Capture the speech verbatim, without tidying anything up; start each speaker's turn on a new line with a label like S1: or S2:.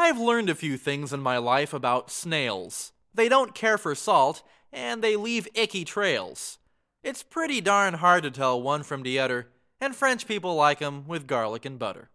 S1: I've learned a few things in my life about snails. They don't care for salt, and they leave icky trails. It's pretty darn hard to tell one from the other, and French people like 'em with garlic and butter.